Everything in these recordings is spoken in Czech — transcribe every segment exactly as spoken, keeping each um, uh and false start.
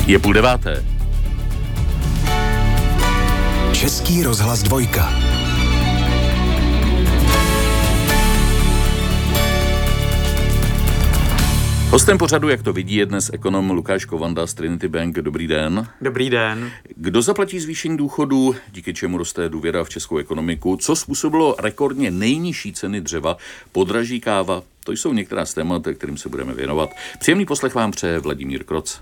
Je půl deváté. Český rozhlas dvojka. Hostem pořadu, jak to vidí, je dnes ekonom Lukáš Kovanda z Trinity Bank. Dobrý den. Dobrý den. Kdo zaplatí zvýšení důchodů, díky čemu roste důvěra v českou ekonomiku? Co způsobilo rekordně nejnižší ceny dřeva? Podraží káva? To jsou některá z témat, kterým se budeme věnovat. Příjemný poslech vám přeje Vladimír Kroc.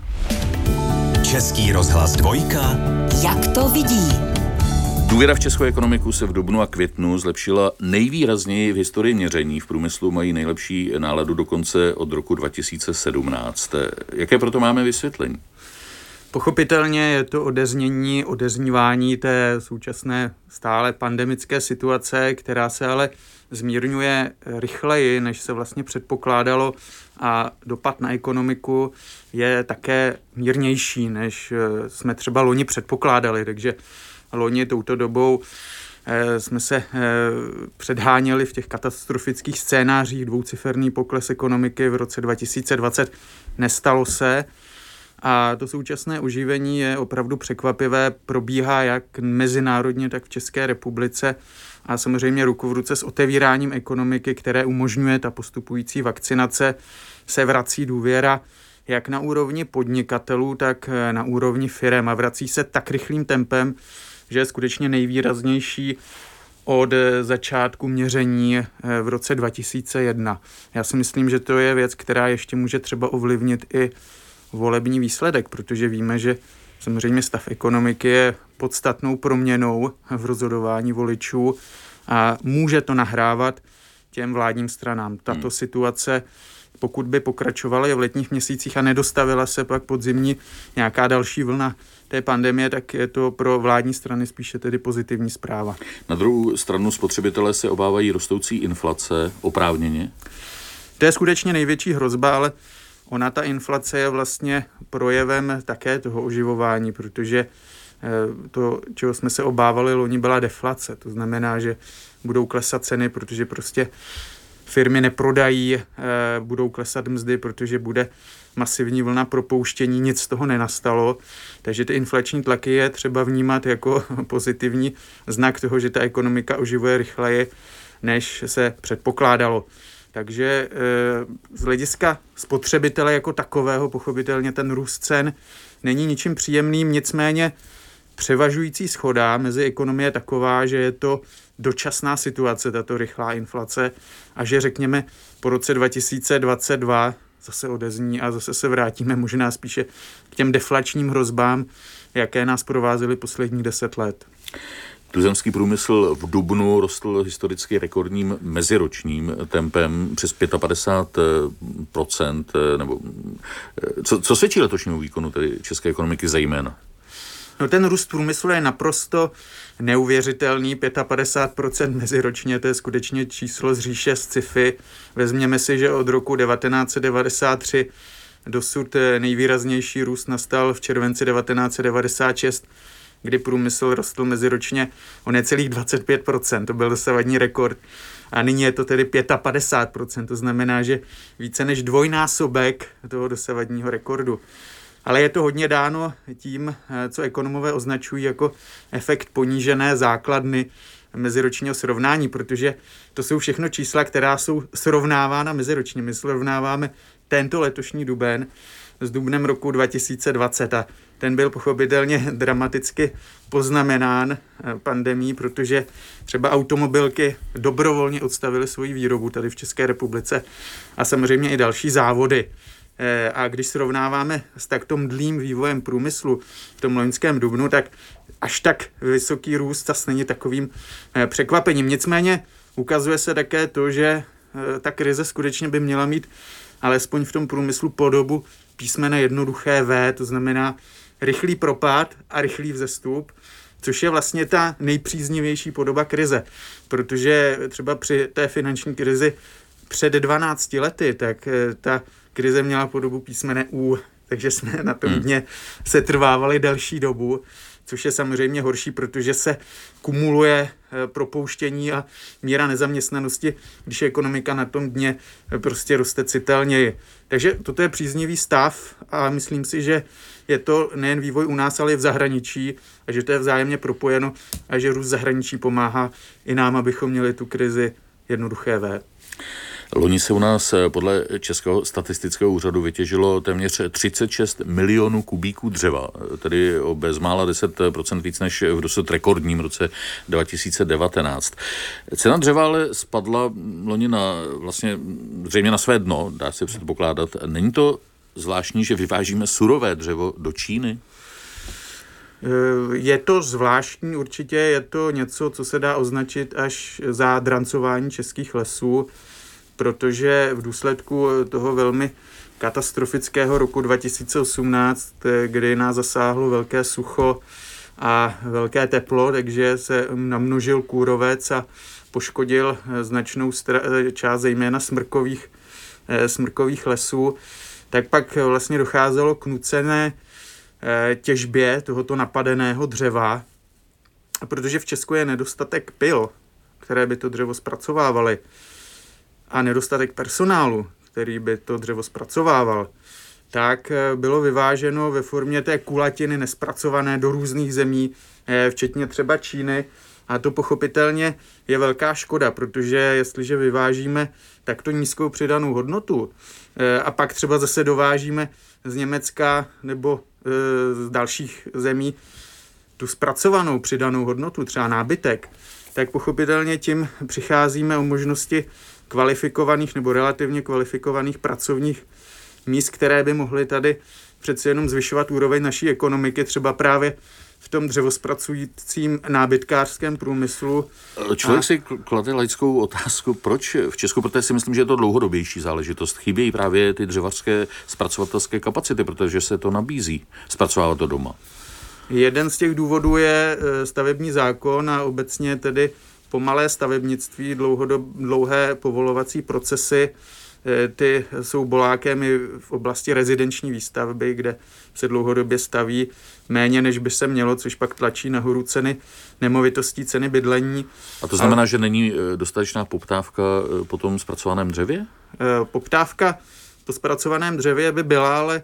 Český rozhlas dvojka. Jak to vidí? Důvěra v českou ekonomiku se v dubnu a květnu zlepšila nejvýrazněji v historii měření. V průmyslu mají nejlepší náladu dokonce od roku dva tisíce sedmnáct. Jaké proto máme vysvětlení? Pochopitelně je to odeznění, odeznívání té současné stále pandemické situace, která se ale zmírňuje rychleji, než se vlastně předpokládalo, a dopad na ekonomiku je také mírnější, než jsme třeba loni předpokládali, takže loni touto dobou eh, jsme se eh, předháněli v těch katastrofických scénářích, dvouciferný pokles ekonomiky v roce dva tisíce dvacet. Nestalo se a to současné oživení je opravdu překvapivé, probíhá jak mezinárodně, tak v České republice a samozřejmě ruku v ruce s otevíráním ekonomiky, které umožňuje ta postupující vakcinace, se vrací důvěra jak na úrovni podnikatelů, tak na úrovni firem a vrací se tak rychlým tempem, že je skutečně nejvýraznější od začátku měření v roce dva tisíce jedna. Já si myslím, že to je věc, která ještě může třeba ovlivnit i volební výsledek, protože víme, že samozřejmě stav ekonomiky je podstatnou proměnou v rozhodování voličů a může to nahrávat těm vládním stranám. Tato hmm. situace, pokud by pokračovala v letních měsících a nedostavila se pak podzimní nějaká další vlna té pandemie, tak je to pro vládní strany spíše tedy pozitivní zpráva. Na druhou stranu spotřebitelé se obávají rostoucí inflace oprávněně? To je skutečně největší hrozba, ale ona, ta inflace, je vlastně projevem také toho oživování, protože to, čeho jsme se obávali loni, byla deflace. To znamená, že budou klesat ceny, protože prostě firmy neprodají, budou klesat mzdy, protože bude masivní vlna propouštění, nic z toho nenastalo. Takže ty inflační tlaky je třeba vnímat jako pozitivní znak toho, že ta ekonomika oživuje rychleji, než se předpokládalo. Takže z hlediska spotřebitele jako takového pochopitelně ten růst cen není ničím příjemným, nicméně převažující shoda mezi ekonomie je taková, že je to dočasná situace, tato rychlá inflace, a že řekněme po roce dva tisíce dvacet dva zase odezní a zase se vrátíme možná spíše k těm deflačním hrozbám, jaké nás provázely posledních deset let. Tuzemský průmysl v dubnu rostl historicky rekordním meziročním tempem přes padesát pět procent. Nebo, co, co svědčí letošnímu výkonu tedy české ekonomiky zejména? No, ten růst průmyslu je naprosto neuvěřitelný, padesát pět procent meziročně, to je skutečně číslo z říše z sci-fi. Vezměme si, že od roku devatenáct set devadesát tři dosud nejvýraznější růst nastal v červenci devatenáct set devadesát šest, kdy průmysl rostl meziročně o necelých dvacet pět procent, to byl dosavadní rekord. A nyní je to tedy padesát pět procent, to znamená, že více než dvojnásobek toho dosavadního rekordu. Ale je to hodně dáno tím, co ekonomové označují jako efekt ponížené základny meziročního srovnání, protože to jsou všechno čísla, která jsou srovnávána meziročně. My srovnáváme tento letošní duben s dubnem roku dva tisíce dvacet a ten byl pochopitelně dramaticky poznamenán pandemií, protože třeba automobilky dobrovolně odstavily svoji výrobu tady v České republice a samozřejmě i další závody. A když srovnáváme s takto mdlým vývojem průmyslu v tom loňském dubnu, tak až tak vysoký růst zase není takovým překvapením. Nicméně ukazuje se také to, že ta krize skutečně by měla mít alespoň v tom průmyslu podobu písmene jednoduché V, to znamená rychlý propad a rychlý vzestup, což je vlastně ta nejpříznivější podoba krize, protože třeba při té finanční krizi před dvanácti lety, tak ta krize měla podobu písmene U, takže jsme na tom dně se trvávali delší dobu. což je samozřejmě horší, protože se kumuluje propouštění a míra nezaměstnanosti, když je ekonomika na tom dně, prostě roste citelněji. Takže toto je příznivý stav a myslím si, že je to nejen vývoj u nás, ale i v zahraničí a že to je vzájemně propojeno a že růst zahraničí pomáhá i nám, abychom měli tu krizi jednoduché vé. Loni se u nás podle Českého statistického úřadu vytěžilo téměř třicet šest milionů kubíků dřeva, tedy o bezmála deset procent víc než v dosud rekordním roce dva tisíce devatenáct. Cena dřeva ale spadla loni na, vlastně zřejmě na své dno, dá se předpokládat. Není to zvláštní, že vyvážíme surové dřevo do Číny? Je to zvláštní, určitě je to něco, co se dá označit až za drancování českých lesů, protože v důsledku toho velmi katastrofického roku dva tisíce osmnáct, kdy nás zasáhlo velké sucho a velké teplo, takže se namnožil kůrovec a poškodil značnou část zejména smrkových, smrkových lesů, tak pak vlastně docházelo k nucené těžbě tohoto napadeného dřeva, protože v Česku je nedostatek pil, které by to dřevo zpracovávaly, a nedostatek personálu, který by to dřevo zpracovával, tak bylo vyváženo ve formě té kulatiny nespracované do různých zemí, včetně třeba Číny. A to pochopitelně je velká škoda, protože jestliže vyvážíme takto nízkou přidanou hodnotu a pak třeba zase dovážíme z Německa nebo z dalších zemí tu zpracovanou přidanou hodnotu, třeba nábytek, tak pochopitelně tím přicházíme o možnosti kvalifikovaných nebo relativně kvalifikovaných pracovních míst, které by mohly tady přeci jenom zvyšovat úroveň naší ekonomiky, třeba právě v tom dřevospracujícím nábytkářském průmyslu. Člověk a... si klade laickou otázku, proč v Česku, protože si myslím, že je to dlouhodobější záležitost. Chybějí právě ty dřevařské zpracovatelské kapacity, protože se to nabízí zpracovávat to doma. Jeden z těch důvodů je stavební zákon a obecně tedy pomalé stavebnictví, dlouhodob, dlouhé povolovací procesy, ty jsou bolákem i v oblasti rezidenční výstavby, kde se dlouhodobě staví méně, než by se mělo, což pak tlačí nahoru ceny nemovitostí, ceny bydlení. A to znamená, a... že není dostatečná poptávka po tom zpracovaném dřevě? Poptávka po zpracovaném dřevě by byla, ale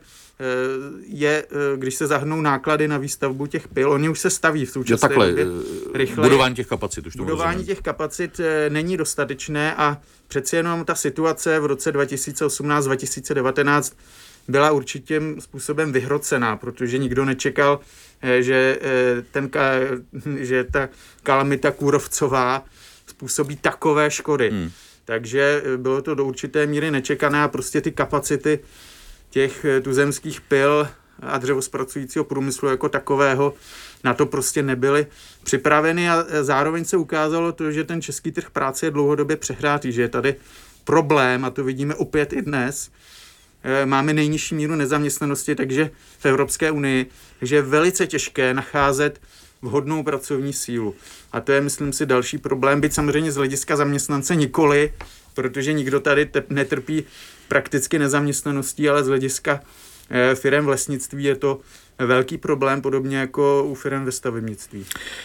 je, když se zahrnou náklady na výstavbu těch pil, oni už se staví v současné takhle, době rychle. Budování těch kapacit. Už budování rozumím. těch kapacit není dostatečné a přeci jenom ta situace v roce dva tisíce osmnáct dva tisíce devatenáct byla určitým způsobem vyhrocená, protože nikdo nečekal, že, ten, že ta kalamita kůrovcová způsobí takové škody. Hmm. Takže bylo to do určité míry nečekané a prostě ty kapacity těch tuzemských pil a dřevospracujícího průmyslu jako takového na to prostě nebyly připraveny a zároveň se ukázalo to, že ten český trh práce je dlouhodobě přehrátý, že je tady problém a to vidíme opět i dnes. Máme nejnižší míru nezaměstnanosti, takže v Evropské unii, takže je velice těžké nacházet vhodnou pracovní sílu. A to je, myslím si, další problém, byť samozřejmě z hlediska zaměstnance nikoli, protože nikdo tady te- netrpí prakticky nezaměstnaností, ale z hlediska e, firem v lesnictví je to velký problém, podobně jako u firem ve stavebnictví.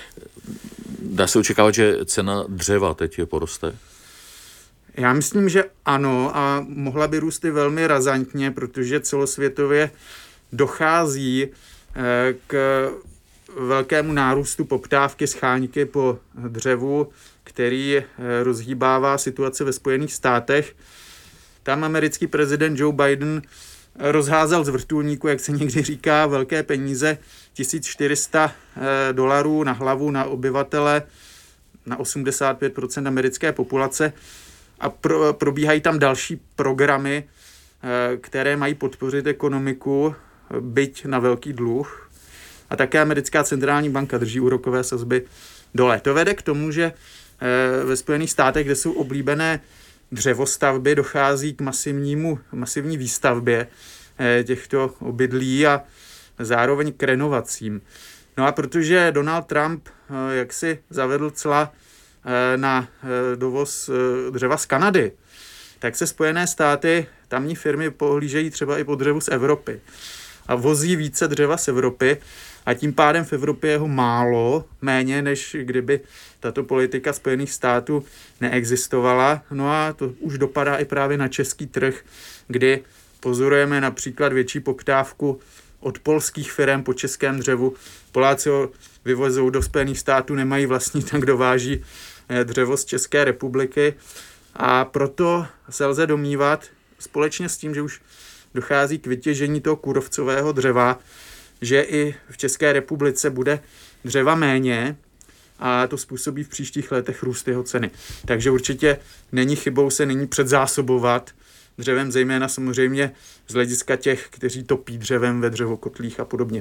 Dá se očekávat, že cena dřeva teď je poroste? Já myslím, že ano a mohla by růst i velmi razantně, protože celosvětově dochází e, k velkému nárůstu poptávky scháňky po dřevu, který rozhýbává situaci ve Spojených státech. Tam americký prezident Joe Biden rozházel z vrtulníku, jak se někdy říká, velké peníze, tisíc čtyři sta dolarů na hlavu na obyvatele, na osmdesát pět procent americké populace a pro, probíhají tam další programy, které mají podpořit ekonomiku, byť na velký dluh. A také americká centrální banka drží úrokové sazby dole. To vede k tomu, že ve Spojených státech, kde jsou oblíbené dřevostavby, dochází k masivnímu, masivní výstavbě těchto obydlí a zároveň k renovacím. No a protože Donald Trump jaksi zavedl cla na dovoz dřeva z Kanady, tak se Spojené státy, tamní firmy pohlížejí třeba i po dřevu z Evropy a vozí více dřeva z Evropy a tím pádem v Evropě je ho málo, méně než kdyby tato politika Spojených států neexistovala. No a to už dopadá i právě na český trh, kdy pozorujeme například větší poptávku od polských firem po českém dřevu. Poláci ho vyvozou do Spojených států, nemají vlastní, tak dováží dřevo z České republiky. A proto se lze domnívat, společně s tím, že už dochází k vytěžení toho kůrovcového dřeva, že i v České republice bude dřeva méně a to způsobí v příštích letech růst jeho ceny. Takže určitě není chybou se nyní předzásobovat dřevem, zejména samozřejmě z hlediska těch, kteří topí dřevem ve dřevokotlích a podobně.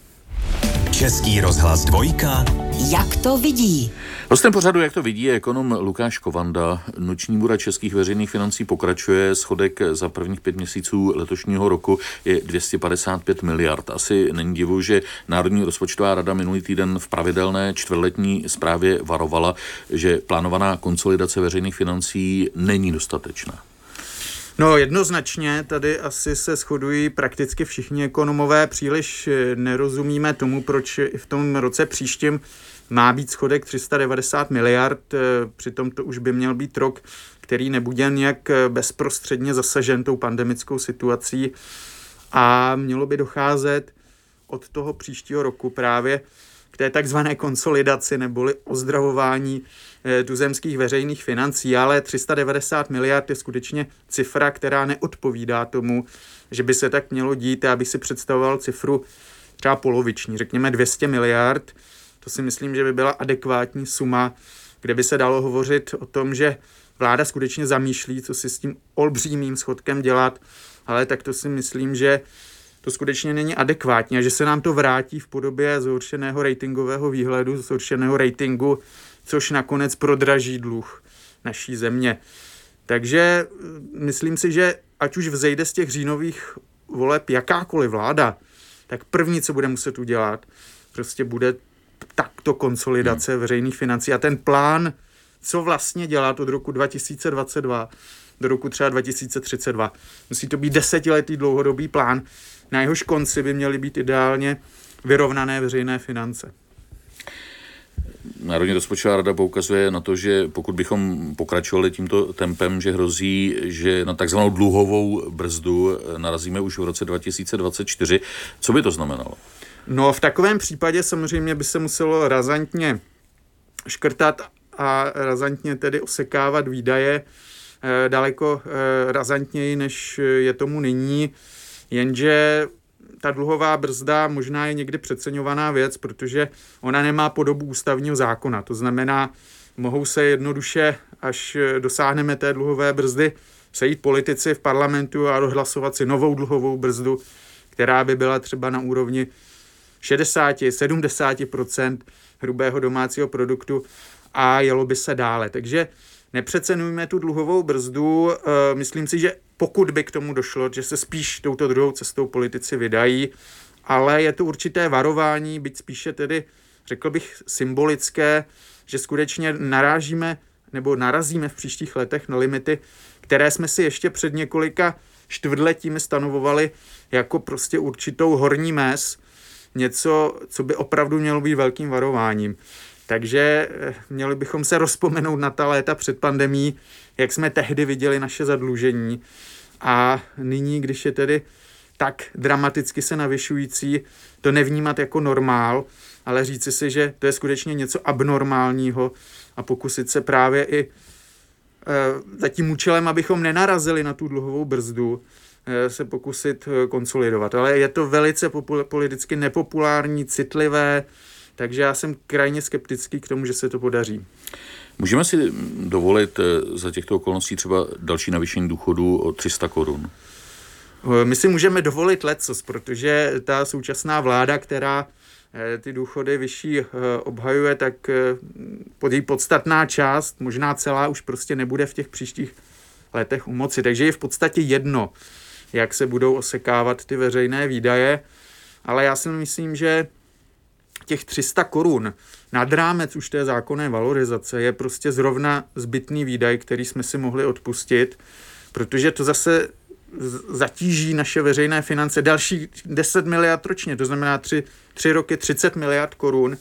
Český rozhlas dvojka. Jak to vidí? Hostem pořadu, jak to vidí, je ekonom Lukáš Kovanda. Noční můra českých veřejných financí pokračuje. Schodek za prvních pět měsíců letošního roku je dvě stě padesát pět miliard. Asi není divu, že Národní rozpočtová rada minulý týden v pravidelné čtvrtletní zprávě varovala, že plánovaná konsolidace veřejných financí není dostatečná. No jednoznačně, tady asi se shodují prakticky všichni ekonomové, příliš nerozumíme tomu, proč i v tom roce příštím má být schodek tři sta devadesát miliard, přitom to už by měl být rok, který nebude nějak bezprostředně zasažen tou pandemickou situací a mělo by docházet od toho příštího roku právě k té takzvané konsolidaci neboli ozdravování tuzemských veřejných financí, ale tři sta devadesát miliard je skutečně cifra, která neodpovídá tomu, že by se tak mělo dít. Já bych si představoval cifru třeba poloviční, řekněme dvě stě miliard. To si myslím, že by byla adekvátní suma, kde by se dalo hovořit o tom, že vláda skutečně zamýšlí, co si s tím olbřímým schodkem dělat, ale tak to si myslím, že to skutečně není adekvátní a že se nám to vrátí v podobě zhoršeného ratingového výhledu, zhoršeného ratingu, což nakonec prodraží dluh naší země. Takže myslím si, že ať už vzejde z těch říjnových voleb jakákoliv vláda, tak první, co bude muset udělat, prostě bude takto konsolidace hmm. veřejných financí a ten plán, co vlastně dělat od roku dva tisíce dvacet dva do roku třeba dva tisíce třicet dva. Musí to být desetiletý dlouhodobý plán, na jehož konci by měly být ideálně vyrovnané veřejné finance. Národní rozpočtová rada poukazuje na to, že pokud bychom pokračovali tímto tempem, že hrozí, že na takzvanou dluhovou brzdu narazíme už v roce dva tisíce dvacet čtyři. Co by to znamenalo? No v takovém případě samozřejmě by se muselo razantně škrtat a razantně tedy osekávat výdaje eh, daleko eh, razantněji, než je tomu nyní, jenže ta dluhová brzda možná je někdy přeceňovaná věc, protože ona nemá podobu ústavního zákona. To znamená, mohou se jednoduše, až dosáhneme té dluhové brzdy, sejít politici v parlamentu a odhlasovat si novou dluhovou brzdu, která by byla třeba na úrovni šedesát až sedmdesát procent hrubého domácího produktu a jelo by se dále. Takže nepřecenujme tu dluhovou brzdu. Myslím si, že pokud by k tomu došlo, že se spíš touto druhou cestou politici vydají, ale je to určité varování, byť spíše tedy, řekl bych, symbolické, že skutečně narážíme nebo narazíme v příštích letech na limity, které jsme si ještě před několika čtvrtletími stanovovali jako prostě určitou horní mez, něco, co by opravdu mělo být velkým varováním. Takže měli bychom se rozpomenout na ta léta před pandemií, jak jsme tehdy viděli naše zadlužení a nyní, když je tedy tak dramaticky se navyšující, to nevnímat jako normál, ale říci si, že to je skutečně něco abnormálního a pokusit se právě i e, za tím účelem, abychom nenarazili na tu dluhovou brzdu, e, se pokusit e, konsolidovat. Ale je to velice popul- politicky nepopulární, citlivé, takže já jsem krajně skeptický k tomu, že se to podaří. Můžeme si dovolit za těchto okolností třeba další navýšení důchodu o tři sta korun? My si můžeme dovolit lecos, protože ta současná vláda, která ty důchody vyšší obhajuje, tak pod její podstatná část, možná celá, už prostě nebude v těch příštích letech u moci. Takže je v podstatě jedno, jak se budou osekávat ty veřejné výdaje, ale já si myslím, že těch tři sta korun nad rámec už té zákonné valorizace je prostě zrovna zbytný výdaj, který jsme si mohli odpustit, protože to zase zatíží naše veřejné finance další deset miliard ročně, to znamená tři, tři roky třicet miliard korun.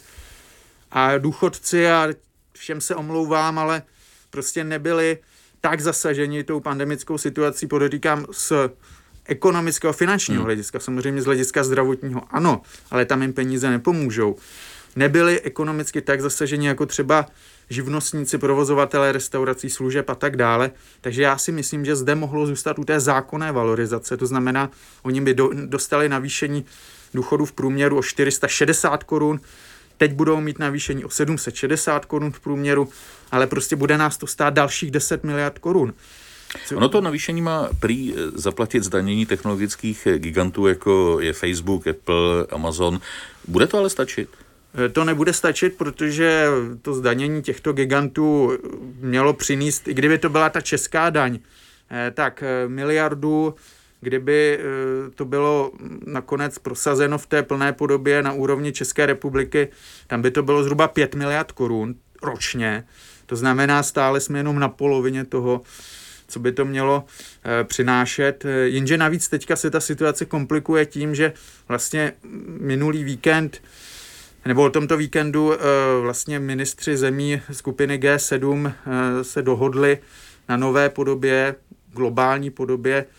A důchodci, a všem se omlouvám, ale prostě nebyli tak zasaženi tou pandemickou situací, podotýkám z ekonomického, finančního hlediska, samozřejmě z hlediska zdravotního, ano, ale tam jim peníze nepomůžou. Nebyli ekonomicky tak zasaženi jako třeba živnostníci, provozovatelé restaurací, služeb a tak dále. Takže já si myslím, že zde mohlo zůstat u té zákonné valorizace. To znamená, oni by do, dostali navýšení důchodu v průměru o čtyři sta šedesát korun, teď budou mít navýšení o sedm set šedesát korun v průměru, ale prostě bude nás to stát dalších deset miliard korun. Ono to navýšení má prý zaplatit zdanění technologických gigantů, jako je Facebook, Apple, Amazon. Bude to ale stačit? To nebude stačit, protože to zdanění těchto gigantů mělo přinést, i kdyby to byla ta česká daň, tak miliardu, kdyby to bylo nakonec prosazeno v té plné podobě na úrovni České republiky, tam by to bylo zhruba pět miliard korun ročně. To znamená, stále jsme jenom na polovině toho, co by to mělo e, přinášet. Jenže navíc teďka se ta situace komplikuje tím, že vlastně minulý víkend nebo o tomto víkendu e, vlastně ministři zemí skupiny G sedm e, se dohodli na nové podobě, globální podobě e,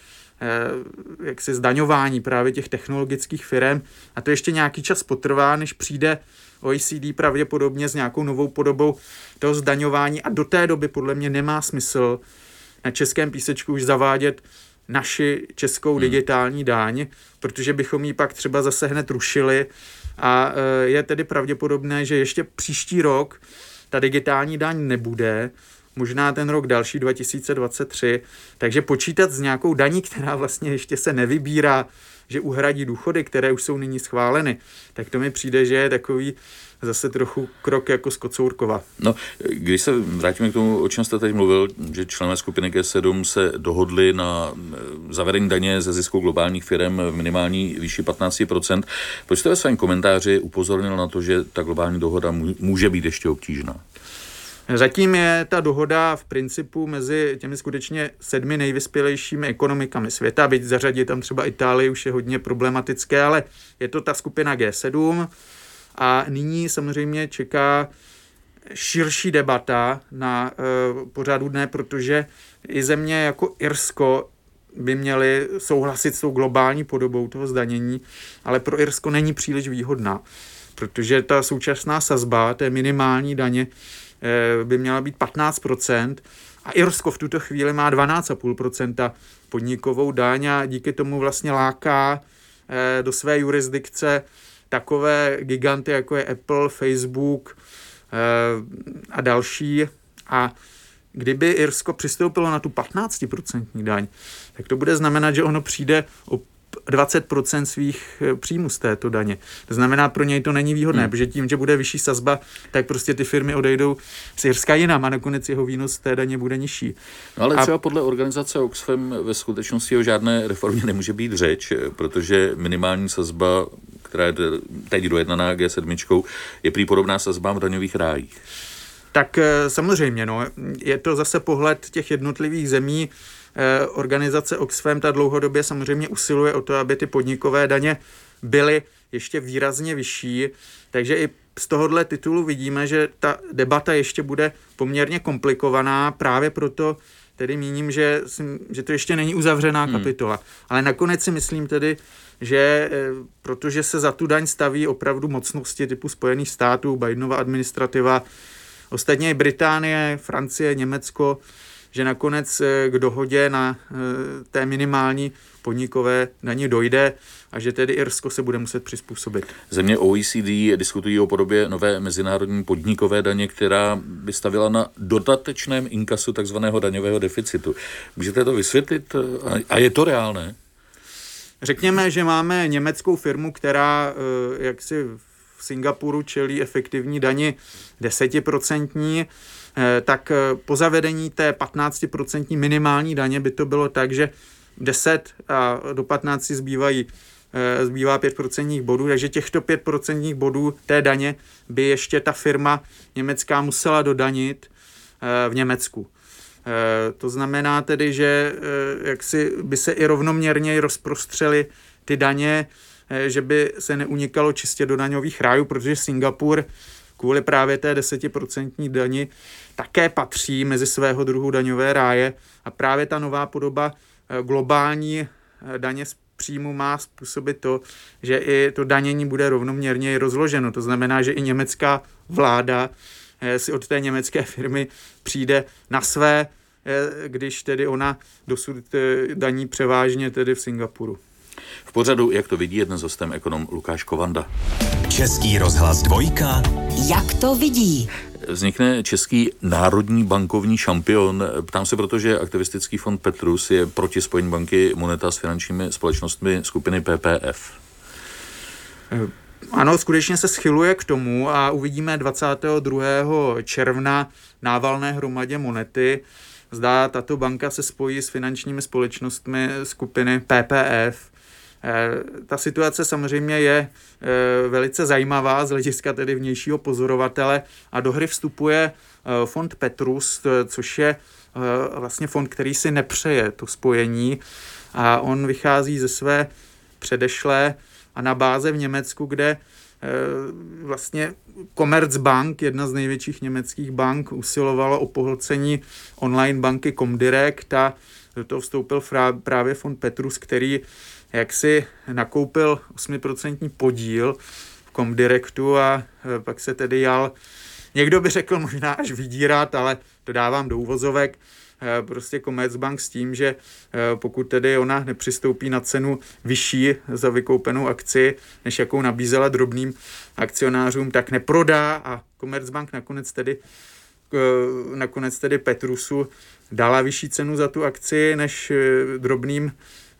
jaksi zdaňování právě těch technologických firem, a to ještě nějaký čas potrvá, než přijde O E C D pravděpodobně s nějakou novou podobou toho zdaňování, a do té doby podle mě nemá smysl na českém písečku už zavádět naši českou hmm. digitální daň, protože bychom ji pak třeba zase hned rušili, a je tedy pravděpodobné, že ještě příští rok ta digitální daň nebude, možná ten rok další dva tisíce dvacet tři, takže počítat s nějakou daní, která vlastně ještě se nevybírá, že uhradí důchody, které už jsou nyní schváleny, tak to mi přijde, že je takový zase trochu krok jako z Kocourkova. No, když se vrátíme k tomu, o čem jste teď mluvil, že členové skupiny G sedm se dohodli na zavedení daně ze zisku globálních firm v minimální výši patnáct procent. Proč jste ve svém komentáři upozornil na to, že ta globální dohoda může být ještě obtížná? Zatím je ta dohoda v principu mezi těmi skutečně sedmi nejvyspělejšími ekonomikami světa, byť zařadit tam třeba Itálii už je hodně problematické, ale je to ta skupina G sedm a nyní samozřejmě čeká širší debata na e, pořadu dne, protože i země jako Irsko by měly souhlasit s tou globální podobou toho zdanění, ale pro Irsko není příliš výhodná, protože ta současná sazba té minimální daně by měla být patnáct procent a Irsko v tuto chvíli má dvanáct celá pět procenta podnikovou daň a díky tomu vlastně láká do své jurisdikce takové giganty, jako je Apple, Facebook a další. A kdyby Irsko přistoupilo na tu patnáct procent daň, tak to bude znamenat, že ono přijde o dvacet procent svých příjmů z této daně. To znamená, pro něj to není výhodné, hmm. protože tím, že bude vyšší sazba, tak prostě ty firmy odejdou z Irska jinam a nakonec jeho výnos z té daně bude nižší. No ale a... třeba podle organizace Oxfam ve skutečnosti o žádné reformě nemůže být řeč, protože minimální sazba, která je teď dojednaná G sedm, je prý podobná sazbám v daňových rájích. Tak samozřejmě, no, je to zase pohled těch jednotlivých zemí. Organizace Oxfam ta dlouhodobě samozřejmě usiluje o to, aby ty podnikové daně byly ještě výrazně vyšší, takže i z tohohle titulu vidíme, že ta debata ještě bude poměrně komplikovaná, právě proto tedy míním, že, že to ještě není uzavřená hmm. kapitola. Ale nakonec si myslím tedy, že protože se za tu daň staví opravdu mocnosti typu Spojených států, Bidenova administrativa, ostatně i Británie, Francie, Německo, že nakonec k dohodě na té minimální podnikové daně dojde a že tedy Irsko se bude muset přizpůsobit. Země O E C D diskutují o podobě nové mezinárodní podnikové daně, která by stavila na dodatečném inkasu takzvaného daňového deficitu. Můžete to vysvětlit? A je to reálné? Řekněme, že máme německou firmu, která jaksi v Singapuru čelí efektivní dani desetiprocentní, tak po zavedení té patnáctiprocentní minimální daně by to bylo tak, že deset a do patnácti zbývají, zbývá pět procentních bodů, takže těchto pět procentních bodů té daně by ještě ta firma německá musela dodanit v Německu. To znamená tedy, že jaksi by se i rovnoměrně rozprostřely ty daně, že by se neunikalo čistě do daňových rájů, protože Singapur kvůli právě té desetiprocentní dani také patří mezi svého druhu daňové ráje a právě ta nová podoba globální daně z příjmu má způsobit to, že i to danění bude rovnoměrně rozloženo. To znamená, že i německá vláda si od té německé firmy přijde na své, když tedy ona dosud daní převážně tedy v Singapuru. V pořadu, jak to vidí, je dnes hostem ekonom Lukáš Kovanda. Český rozhlas dvojka. Jak to vidí? Vznikne český národní bankovní šampion. Ptám se, protože aktivistický fond Petrus je proti spojení banky Moneta s finančními společnostmi skupiny P P F. Ano, skutečně se schyluje k tomu a uvidíme dvacátého druhého června na valné hromadě Monety. Zda tato banka se spojí s finančními společnostmi skupiny P P F. Ta situace samozřejmě je velice zajímavá z hlediska tedy vnějšího pozorovatele a do hry vstupuje fond Petrus, což je vlastně fond, který si nepřeje to spojení a on vychází ze své předešlé a na báze v Německu, kde vlastně Commerzbank, jedna z největších německých bank, usilovala o pohlcení online banky Comdirect a do toho vstoupil právě fond Petrus, který jaksi nakoupil osm procent podíl v Comdirectu a pak se tedy jal, někdo by řekl možná až vydírat, ale to dávám do uvozovek, prostě Commerzbank s tím, že pokud tedy ona nepřistoupí na cenu vyšší za vykoupenou akci, než jakou nabízela drobným akcionářům, tak neprodá a Commerzbank nakonec tedy, nakonec tedy Petrusu dala vyšší cenu za tu akci než drobným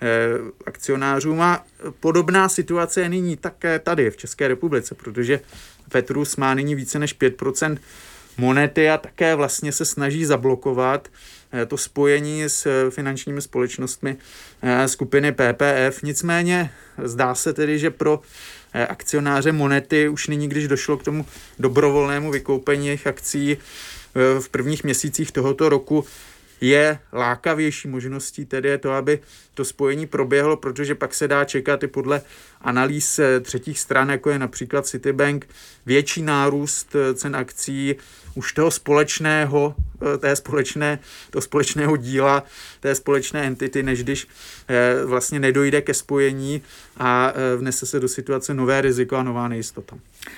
akcionářům a podobná situace je nyní také tady v České republice, protože Petrus má nyní více než pět procent Monety a také vlastně se snaží zablokovat to spojení s finančními společnostmi skupiny P P F. Nicméně zdá se tedy, že pro akcionáře Monety už nyní, když došlo k tomu dobrovolnému vykoupení jejich akcí v prvních měsících tohoto roku, je lákavější možností, tedy je to, aby to spojení proběhlo, protože pak se dá čekat i podle analýz třetích stran, jako je například Citibank, větší nárůst cen akcí už toho společného, té společné, toho společného díla, té společné entity, než když vlastně nedojde ke spojení a vnese se do situace nové riziko a nová nejistota.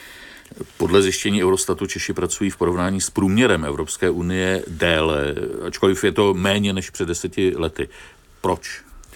Podle zjištění Eurostatu Češi pracují v porovnání s průměrem Evropské unie déle, ačkoliv je to méně než před deseti lety. Proč?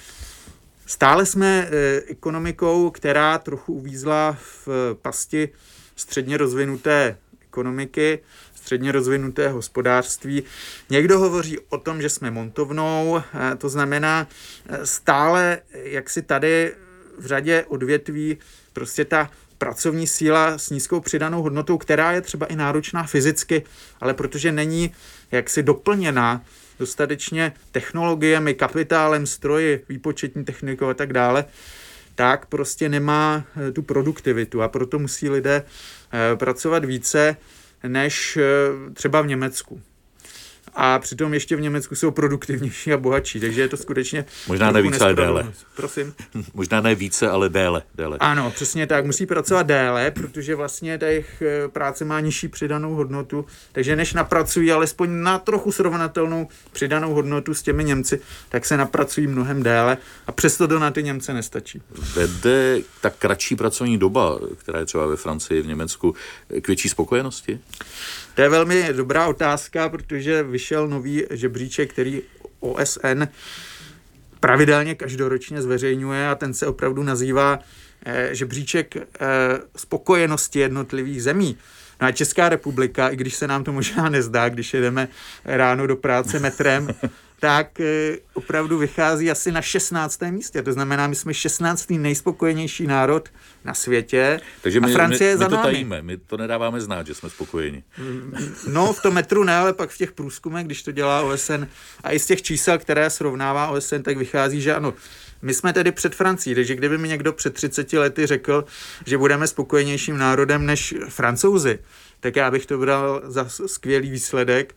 Stále jsme ekonomikou, která trochu uvízla v pasti středně rozvinuté ekonomiky, středně rozvinuté hospodářství. Někdo hovoří o tom, že jsme montovnou, to znamená stále, jak si tady v řadě odvětví prostě ta pracovní síla s nízkou přidanou hodnotou, která je třeba i náročná fyzicky, ale protože není jaksi doplněná dostatečně technologiemi, kapitálem, stroji, výpočetní technikou a tak dále, tak prostě nemá tu produktivitu a proto musí lidé pracovat více než třeba v Německu. A přitom ještě v Německu jsou produktivnější a bohatší, takže je to skutečně... Možná ne více, ale déle. Prosím? Možná ne více, ale déle, déle. Ano, přesně tak. Musí pracovat déle, protože vlastně ta jejich práce má nižší přidanou hodnotu, takže než napracují alespoň na trochu srovnatelnou přidanou hodnotu s těmi Němci, tak se napracují mnohem déle a přesto to na ty Němce nestačí. Vede ta kratší pracovní doba, která je třeba ve Francii, v Německu, k větší spokojenosti? To je velmi dobrá otázka, protože vyšel nový žebříček, který O S N pravidelně každoročně zveřejňuje a ten se opravdu nazývá eh, žebříček eh, spokojenosti jednotlivých zemí. No a Česká republika, i když se nám to možná nezdá, když jedeme ráno do práce metrem, tak e, opravdu vychází asi na šestnáctém místě. To znamená, my jsme šestnáctý nejspokojenější národ na světě. Takže my, a Francie my, je za my to námi. tajíme, my to nedáváme znát, že jsme spokojeni. No, v tom metru ne, ale pak v těch průzkumech, když to dělá O S N a i z těch čísel, které srovnává O S N, tak vychází, že ano, my jsme tedy před Francií, takže kdyby mi někdo před třiceti lety řekl, že budeme spokojenějším národem než Francouzi, tak já bych to bral za skvělý výsledek,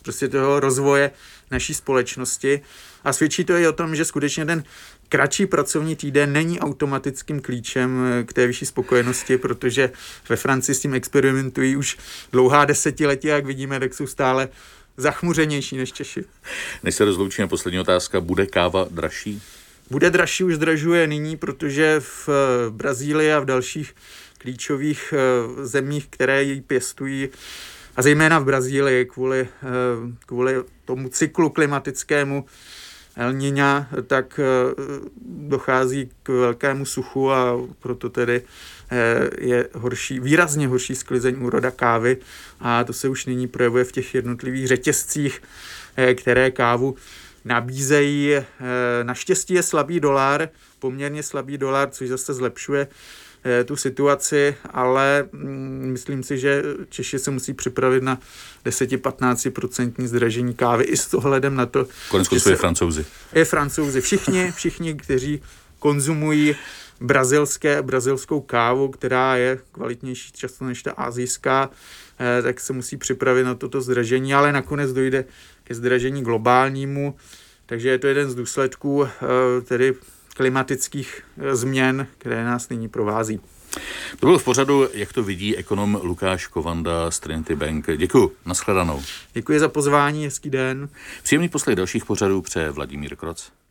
prostě toho rozvoje naší společnosti. A svědčí to i o tom, že skutečně ten kratší pracovní týden není automatickým klíčem k té vyšší spokojenosti, protože ve Francii s tím experimentují už dlouhá desetiletí, jak vidíme, tak jsou stále zachmuřenější než Češi. Než se rozloučíme, poslední otázka, bude káva dražší? Bude dražší, už zdražuje nyní, protože v Brazílii a v dalších klíčových zemích, které ji pěstují, a zejména v Brazílii kvůli, kvůli tomu cyklu klimatickému El Niña, tak dochází k velkému suchu a proto tedy je horší, výrazně horší sklizeň úroda kávy a to se už nyní projevuje v těch jednotlivých řetězcích, které kávu nabízejí. Naštěstí je slabý dolar, poměrně slabý dolar, což zase zlepšuje tu situaci, ale myslím si, že Češi se musí připravit na deset až patnáct procent zdražení kávy i s ohledem na to, konec konců je Francouzi. Je Francouzi. Všichni, všichni, kteří konzumují brazilské, brazilskou kávu, která je kvalitnější často než ta asijská, tak se musí připravit na toto zdražení, ale nakonec dojde ke zdražení globálnímu, takže je to jeden z důsledků tedy klimatických změn, které nás nyní provází. To bylo v pořadu, jak to vidí ekonom Lukáš Kovanda z Trinity Bank. Děkuji, nashledanou. Děkuji za pozvání, hezký den. Příjemný poslech dalších pořadů přeje Vladimír Kroc.